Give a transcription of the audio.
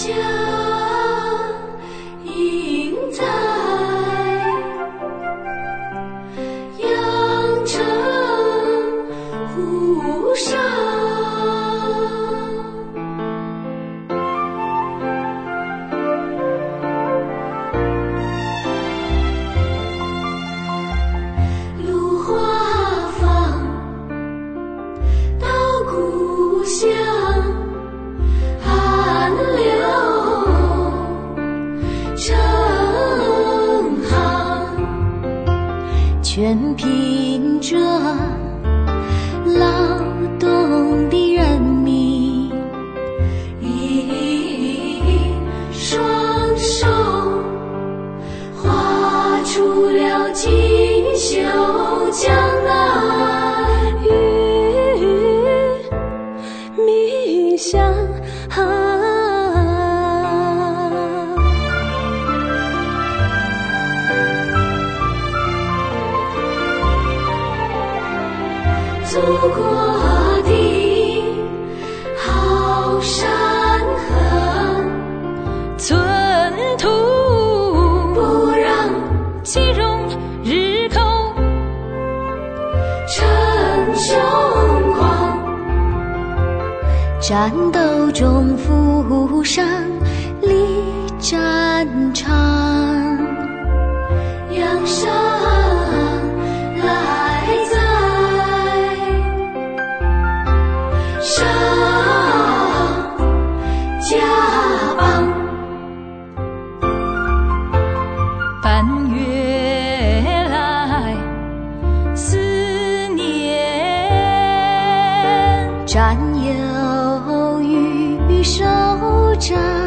家应在阳城湖上，芦花放到故乡，寒流成行， 全凭着劳动的人民， 一双手画出了锦绣江南， 与民相祖国的好山河， 寸土不让其容日寇， 逞凶狂， 战斗中负伤立战场， 阳山来在上家邦， 半月来思念，战友与首战。